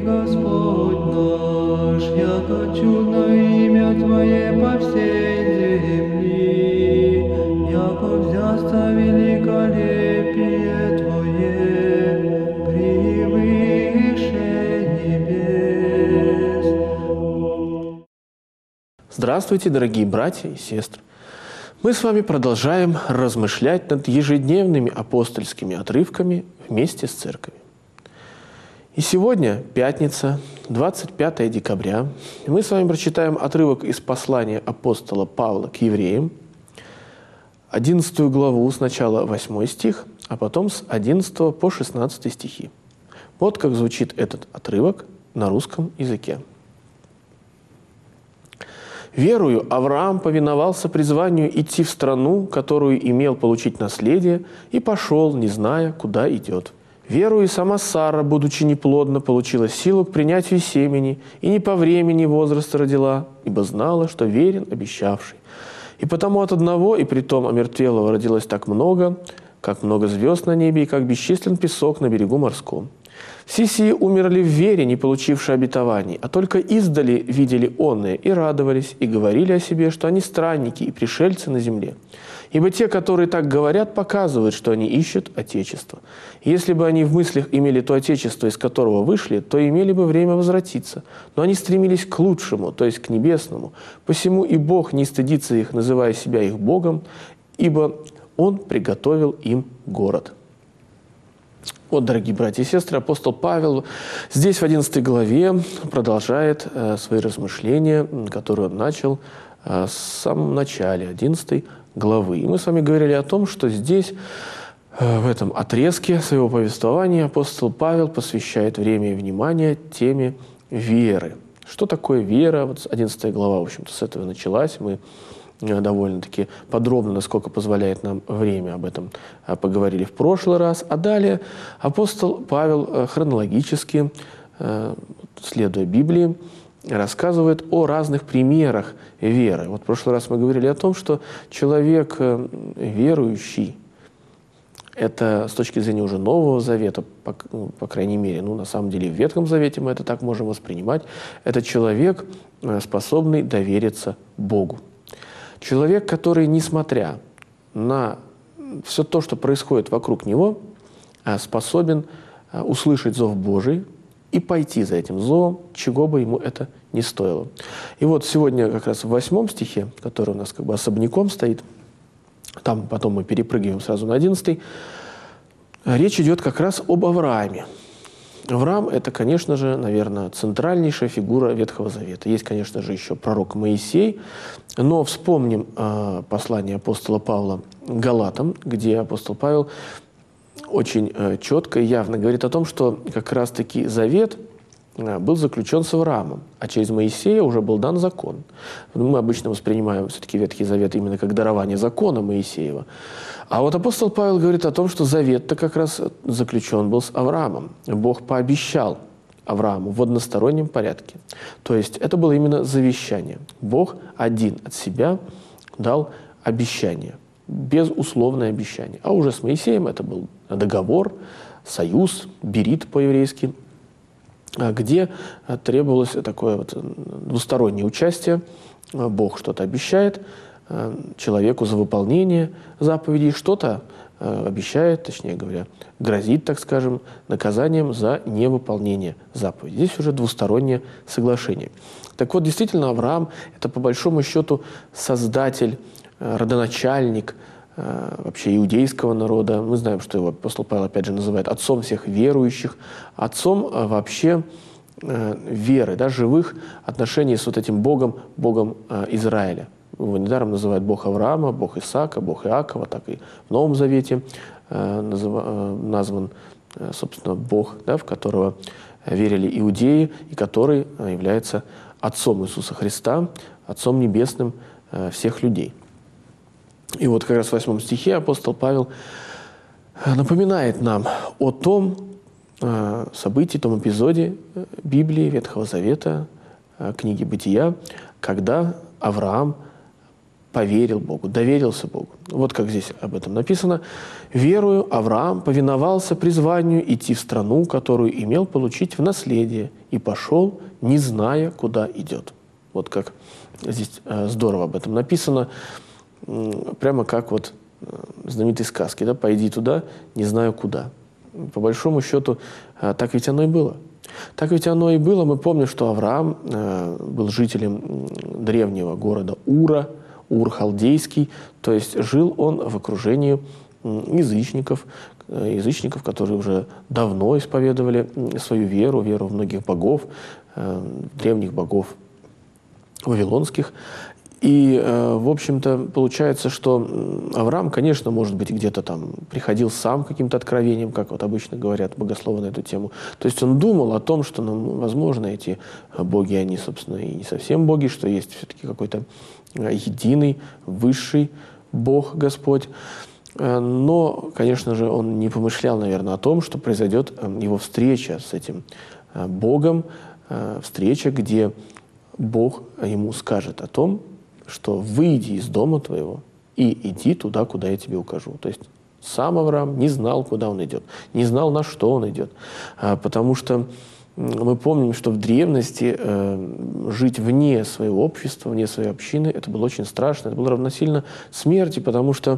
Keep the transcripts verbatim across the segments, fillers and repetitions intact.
Господь наш, яко чудно имя Твое по всей земли, яко взяться великолепие Твое превыше небес. Здравствуйте, дорогие братья и сестры! Мы с вами продолжаем размышлять над ежедневными апостольскими отрывками вместе с церковью. И сегодня, пятница, двадцать пятое декабря, мы с вами прочитаем отрывок из послания апостола Павла к евреям, одиннадцатую главу, сначала восьмой стих, а потом с одиннадцатого по шестнадцатый стихи. Вот как звучит этот отрывок на русском языке. «Верою Авраам повиновался призванию идти в страну, которую имел получить наследие, и пошел, не зная, куда идет. Верою сама Сара, будучи неплодна, получила силу к принятию семени, и не по времени возраста родила, ибо знала, что верен обещавший. И потому от одного, и притом омертвелого, родилось так много, как много звезд на небе, и как бесчислен песок на берегу морском. Все сии умерли в вере, не получившие обетований, а только издали видели онные и радовались, и говорили о себе, что они странники и пришельцы на земле. Ибо те, которые так говорят, показывают, что они ищут Отечество. И если бы они в мыслях имели то Отечество, из которого вышли, то имели бы время возвратиться. Но они стремились к лучшему, то есть к небесному. Посему и Бог не стыдится их, называя себя их Богом, ибо Он приготовил им город». Вот, дорогие братья и сестры, апостол Павел здесь в одиннадцатой главе продолжает э, свои размышления, которые он начал э, в самом начале одиннадцатой главы. И мы с вами говорили о том, что здесь, э, в этом отрезке своего повествования, апостол Павел посвящает время и внимание теме веры. Что такое вера? Вот одиннадцатая глава, в общем-то, с этого началась. Мы довольно-таки подробно, насколько позволяет нам время, об этом поговорили в прошлый раз. А далее апостол Павел хронологически, следуя Библии, рассказывает о разных примерах веры. Вот в прошлый раз мы говорили о том, что человек верующий, это с точки зрения уже Нового Завета, по, ну, по крайней мере, ну, на самом деле в Ветхом Завете мы это так можем воспринимать, это человек, способный довериться Богу. Человек, который, несмотря на все то, что происходит вокруг него, способен услышать зов Божий и пойти за этим зовом, чего бы ему это ни стоило. И вот сегодня как раз в восьмом стихе, который у нас как бы особняком стоит, там потом мы перепрыгиваем сразу на одиннадцатый, речь идет как раз об Аврааме. Авраам – это, конечно же, наверное, центральнейшая фигура Ветхого Завета. Есть, конечно же, еще пророк Моисей, но вспомним э, послание апостола Павла Галатам, где апостол Павел очень э, четко и явно говорит о том, что как раз-таки Завет э, был заключен с Авраамом, а через Моисея уже был дан закон. Мы обычно воспринимаем все-таки Ветхий Завет именно как дарование закона Моисеева. А вот апостол Павел говорит о том, что завет-то как раз заключен был с Авраамом. Бог пообещал Аврааму в одностороннем порядке. То есть это было именно завещание. Бог один от себя дал обещание, безусловное обещание. А уже с Моисеем это был договор, союз, берит по-еврейски, где требовалось такое вот двустороннее участие. Бог что-то обещает человеку за выполнение заповедей, что-то э, обещает, точнее говоря, грозит, так скажем, наказанием за невыполнение заповедей. Здесь уже двустороннее соглашение. Так вот, действительно, Авраам – это по большому счету создатель, э, родоначальник э, вообще иудейского народа. Мы знаем, что его апостол Павел, опять же, называет отцом всех верующих, отцом э, вообще э, веры, да, живых отношений с вот этим Богом, Богом э, Израиля. Его недаром называют Бог Авраама, Бог Исаака, Бог Иакова, так и в Новом Завете э, назыв, э, назван, э, собственно, Бог, да, в которого верили иудеи, и который э, является Отцом Иисуса Христа, Отцом Небесным э, всех людей. И вот как раз в восьмом стихе апостол Павел напоминает нам о том э, событии, том эпизоде Библии, Ветхого Завета, э, книги Бытия, когда Авраам поверил Богу, доверился Богу. Вот как здесь об этом написано. «Верою Авраам повиновался призванию идти в страну, которую имел получить в наследие, и пошел, не зная, куда идет». Вот как здесь здорово об этом написано, прямо как вот в знаменитой сказке, да, «Пойди туда, не знаю куда». По большому счету, так ведь оно и было. Так ведь оно и было. Мы помним, что Авраам был жителем древнего города Ура, Ур халдейский, то есть жил он в окружении язычников, язычников, которые уже давно исповедовали свою веру, веру в многих богов, древних богов вавилонских. И, в общем-то, получается, что Авраам, конечно, может быть, где-то там приходил сам к каким-то откровениям, как вот обычно говорят богословы на эту тему. То есть он думал о том, что, ну, возможно, эти боги, они, собственно, и не совсем боги, что есть все-таки какой-то единый, высший Бог, Господь. Но, конечно же, он не помышлял, наверное, о том, что произойдет его встреча с этим Богом, встреча, где Бог ему скажет о том, что выйди из дома твоего и иди туда, куда я тебе укажу. То есть сам Авраам не знал, куда он идет, не знал, на что он идет. Потому что мы помним, что в древности э, жить вне своего общества, вне своей общины, это было очень страшно, это было равносильно смерти, потому что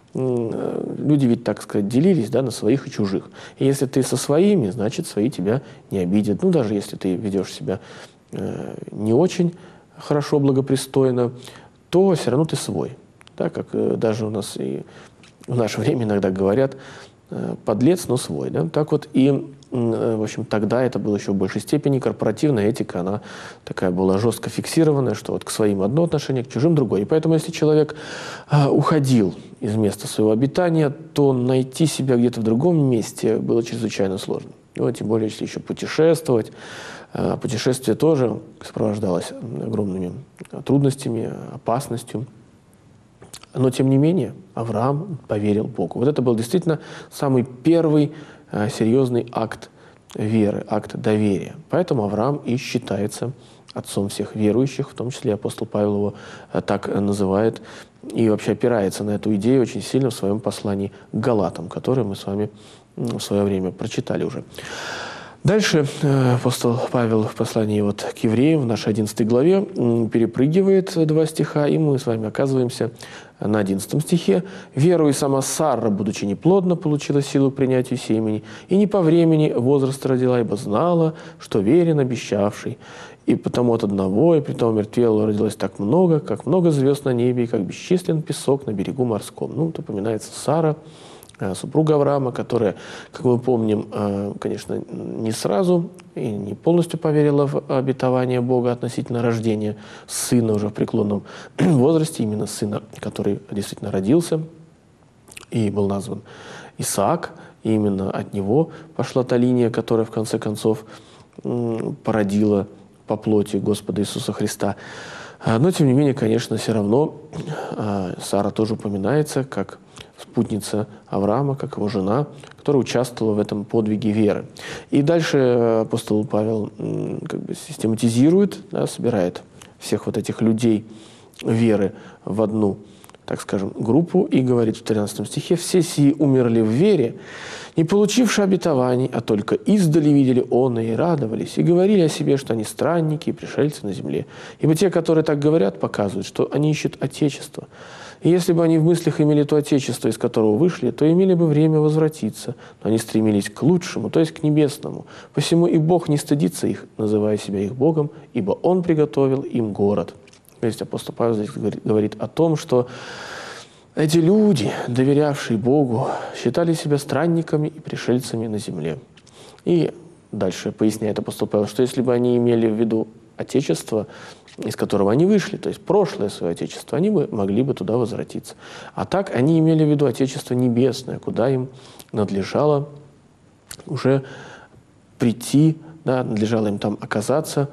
э, люди ведь, так сказать, делились, да, на своих и чужих. И если ты со своими, значит, свои тебя не обидят. Ну, даже если ты ведешь себя э, не очень хорошо, благопристойно, то все равно ты свой. Да, как э, даже у нас и в наше время иногда говорят, э, подлец, но свой. Да? Так вот и в общем, тогда это было еще в большей степени. Корпоративная этика, она такая была жестко фиксированная, что вот к своим одно отношение, к чужим другое. И поэтому, если человек а, уходил из места своего обитания, то найти себя где-то в другом месте было чрезвычайно сложно. И вот, тем более, если еще путешествовать. А, путешествие тоже сопровождалось огромными трудностями, опасностью. Но, тем не менее, Авраам поверил Богу. Вот это был действительно самый первый серьезный акт веры, акт доверия. Поэтому Авраам и считается отцом всех верующих, в том числе апостол Павел его так называет, и вообще опирается на эту идею очень сильно в своем послании к Галатам, которое мы с вами в свое время прочитали уже. Дальше апостол Павел в послании вот к евреям в нашей одиннадцатой главе перепрыгивает два стиха, и мы с вами оказываемся на одиннадцатом стихе. «Верою сама Сара, будучи неплодна, получила силу к принятию семени, и не по времени возраста родила, ибо знала, что верен обещавший. И потому от одного, и притом мертвелого родилось так много, как много звезд на небе, и как бесчислен песок на берегу морском». Ну, тут упоминается Сара, супруга Авраама, которая, как мы помним, конечно, не сразу и не полностью поверила в обетование Бога относительно рождения сына уже в преклонном возрасте, именно сына, который действительно родился и был назван Исаак. И именно от него пошла та линия, которая в конце концов породила по плоти Господа Иисуса Христа. Но, тем не менее, конечно, все равно Сара тоже упоминается как спутница Авраама, как его жена, которая участвовала в этом подвиге веры. И дальше апостол Павел как бы систематизирует, да, собирает всех вот этих людей веры в одну, так скажем, группу и говорит в тринадцатом стихе: «Все сии умерли в вере, не получивши обетований, а только издали видели оно и радовались, и говорили о себе, что они странники и пришельцы на земле. Ибо те, которые так говорят, показывают, что они ищут Отечество. И если бы они в мыслях имели то Отечество, из которого вышли, то имели бы время возвратиться. Но они стремились к лучшему, то есть к небесному. Посему и Бог не стыдится их, называя себя их Богом, ибо Он приготовил им город». То есть апостол Павел здесь говорит о том, что эти люди, доверявшие Богу, считали себя странниками и пришельцами на земле. И дальше поясняет апостол Павел, что если бы они имели в виду Отечество, из которого они вышли, то есть прошлое свое Отечество, они бы могли бы туда возвратиться. А так они имели в виду Отечество Небесное, куда им надлежало уже прийти, да, надлежало им там оказаться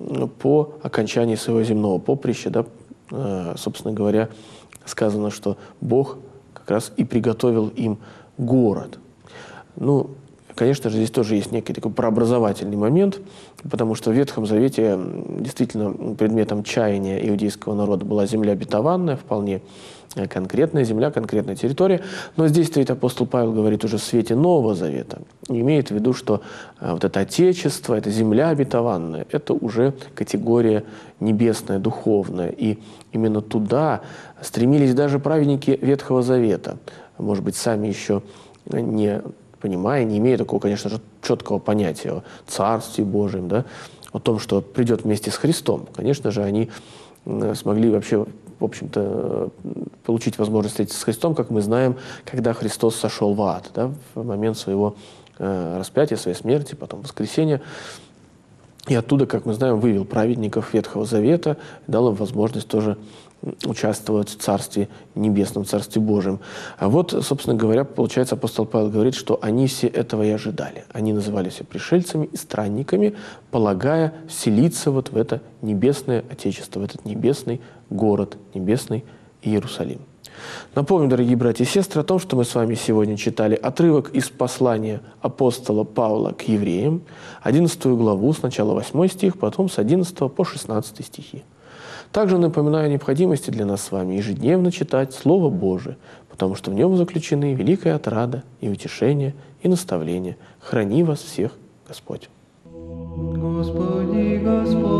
по окончании своего земного поприща. Да, э, собственно говоря, сказано, что Бог как раз и приготовил им город. Ну, Конечно же, здесь тоже есть некий такой прообразовательный момент, потому что в Ветхом Завете действительно предметом чаяния иудейского народа была земля обетованная, вполне конкретная земля, конкретная территория. Но здесь стоит апостол Павел говорит уже в свете Нового Завета. И имеет в виду, что вот это Отечество, это земля обетованная, это уже категория небесная, духовная. И именно туда стремились даже праведники Ветхого Завета. Может быть, сами еще не понимая, не имея такого, конечно же, четкого понятия о Царстве Божьем, да, о том, что придет вместе с Христом. Конечно же, они смогли вообще, в общем-то, получить возможность встретиться с Христом, как мы знаем, когда Христос сошел в ад, да, в момент своего э, распятия, своей смерти, потом воскресения. И оттуда, как мы знаем, вывел праведников Ветхого Завета, дал им возможность тоже участвовать в Царстве Небесном, Царстве Божьем. А вот, собственно говоря, получается, апостол Павел говорит, что они все этого и ожидали. Они называли себя пришельцами и странниками, полагая вселиться вот в это небесное Отечество, в этот небесный город, небесный Иерусалим. Напомню, дорогие братья и сестры, о том, что мы с вами сегодня читали отрывок из послания апостола Павла к евреям, одиннадцатую главу, сначала восьмой стих, потом с одиннадцатого по шестнадцатый стихи. Также напоминаю о необходимости для нас с вами ежедневно читать Слово Божие, потому что в нем заключены великая отрада и утешение, и наставление. Храни вас всех Господь. Господи, Господь.